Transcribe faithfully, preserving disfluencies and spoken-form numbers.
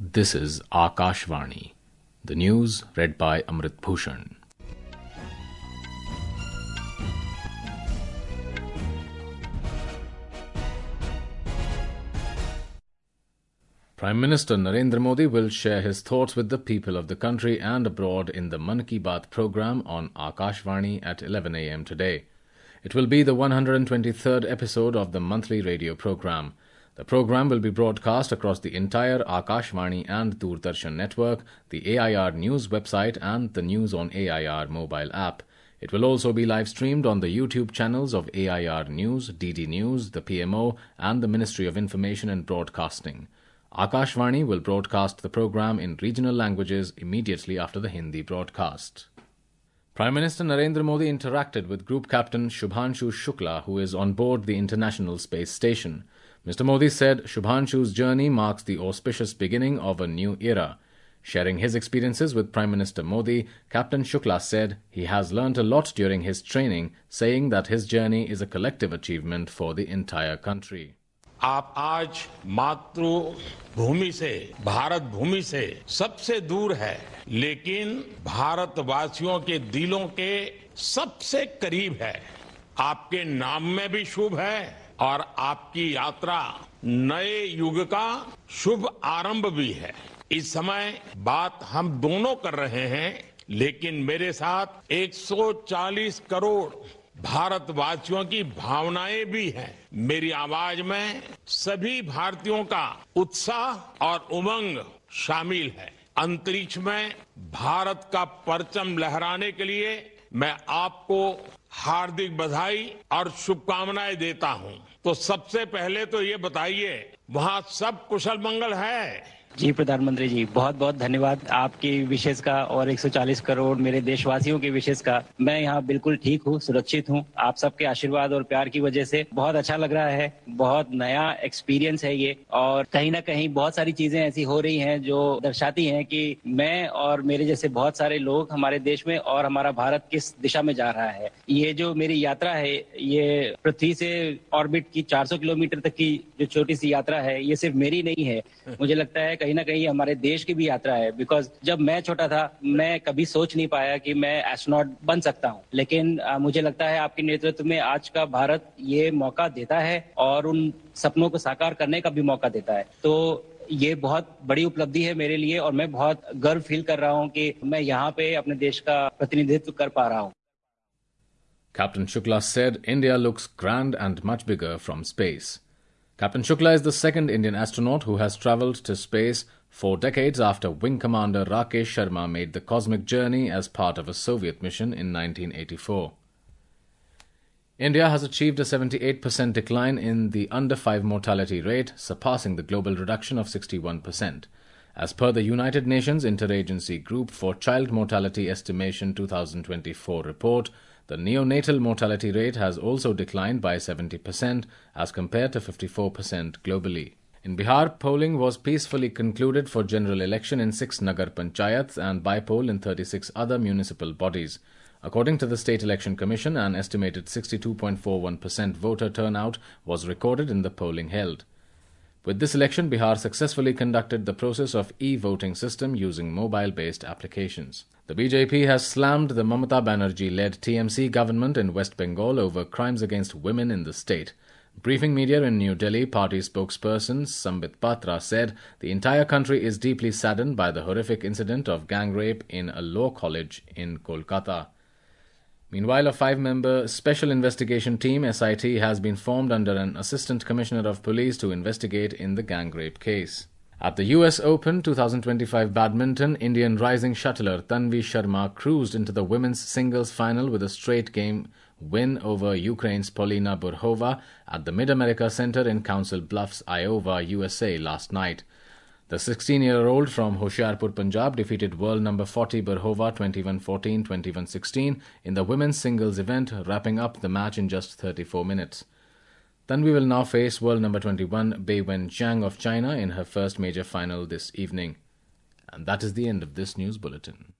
This is Akashvani. The news read by Amrit Bhushan. Prime Minister Narendra Modi will share his thoughts with the people of the country and abroad in the Mann Ki Baat program on Akashvani at eleven a m today. It will be the one hundred twenty-third episode of the monthly radio program. The program will be broadcast across the entire Akashvani and Doordarshan network, the A I R News website and the News on A I R mobile app. It will also be live-streamed on the YouTube channels of A I R News, D D News, the P M O and the Ministry of Information and Broadcasting. Akashvani will broadcast the program in regional languages immediately after the Hindi broadcast. Prime Minister Narendra Modi interacted with Group Captain Shubhanshu Shukla, who is on board the International Space Station. Mister Modi said Shubhanshu's journey marks the auspicious beginning of a new era. Sharing his experiences with Prime Minister Modi, Captain Shukla said he has learnt a lot during his training, saying that his journey is a collective achievement for the entire country. आप आज मातृभूमि से, भारत भूमि से सबसे दूर है, लेकिन भारतवासियों के दिलों के सबसे करीब है। आपके नाम में भी शुभ है और आपकी यात्रा नए युग का शुभ आरंभ भी है। इस समय बात हम दोनों कर रहे हैं, लेकिन मेरे साथ एक सौ चालीस करोड़ भारतवासियों की भावनाएं भी हैं। मेरी आवाज में सभी भारतीयों का उत्साह और उमंग शामिल है। अंतरिक्ष में भारत का परचम लहराने के लिए मैं आपको हार्दिक बधाई और शुभकामनाएं देता हूं। तो सबसे पहले तो ये बताइए, वहां सब कुशल मंगल है? जी प्रधानमंत्री जी, बहुत बहुत धन्यवाद आपकी विशेष का और एक सौ चालीस करोड़ मेरे देशवासियों की विशेष का। मैं यहाँ बिल्कुल ठीक हूँ, सुरक्षित हूँ। आप सबके आशीर्वाद और प्यार की वजह से बहुत अच्छा लग रहा है। बहुत नया एक्सपीरियंस है ये, और कहीं ना कहीं बहुत सारी चीजें ऐसी हो रही हैं जो दर्शाती हैं कि मैं और मेरे जैसे बहुत सारे लोग हमारे देश में और हमारा भारत किस दिशा में जा रहा है। ये जो मेरी यात्रा है, ये पृथ्वी से ऑर्बिट की चार सौ किलोमीटर तक की जो छोटी सी यात्रा है, ये सिर्फ मेरी नहीं है। मुझे लगता है कहीं ना कहीं हमारे देश की भी यात्रा है। बिकॉज जब मैं छोटा था, मैं कभी सोच नहीं पाया कि मैं एस्ट्रोनॉट बन सकता हूं, लेकिन आ, मुझे लगता है आपके नेतृत्व में आज का भारत ये मौका देता है और उन सपनों को साकार करने का भी मौका देता है। तो ये बहुत बड़ी उपलब्धि है मेरे लिए और मैं बहुत गर्व फील कर रहा हूं कि मैं यहाँ पे अपने देश का प्रतिनिधित्व कर पा रहा हूं। Captain Shukla said India looks grand and much bigger from space. Captain Shukla is the second Indian astronaut who has travelled to space four decades after Wing Commander Rakesh Sharma made the cosmic journey as part of a Soviet mission in nineteen eighty-four. India has achieved a seventy-eight percent decline in the under five mortality rate, surpassing the global reduction of sixty-one percent. As per the United Nations Interagency Group for Child Mortality Estimation twenty twenty-four report, the neonatal mortality rate has also declined by seventy percent as compared to fifty-four percent globally. In Bihar, polling was peacefully concluded for general election in six Nagar Panchayats and by-poll in thirty-six other municipal bodies. According to the State Election Commission, an estimated sixty-two point four one percent voter turnout was recorded in the polling held. With this election, Bihar successfully conducted the process of e-voting system using mobile-based applications. The B J P has slammed the Mamata Banerjee-led T M C government in West Bengal over crimes against women in the state. Briefing media in New Delhi, party spokesperson Sambit Patra said the entire country is deeply saddened by the horrific incident of gang rape in a law college in Kolkata. Meanwhile, a five-member Special Investigation Team S I T has been formed under an Assistant Commissioner of Police to investigate in the gang rape case. At the U S Open twenty twenty-five badminton, Indian rising shuttler Tanvi Sharma cruised into the women's singles final with a straight game win over Ukraine's Polina Burhova at the Mid-America Center in Council Bluffs, Iowa, U S A last night. The sixteen-year-old from Hoshiarpur, Punjab defeated world number forty Burhova twenty-one fourteen, twenty-one sixteen in the women's singles event, wrapping up the match in just thirty-four minutes. Tanvi will now face world number twenty-one Beiwen Zhang of China in her first major final this evening. And that is the end of this news bulletin.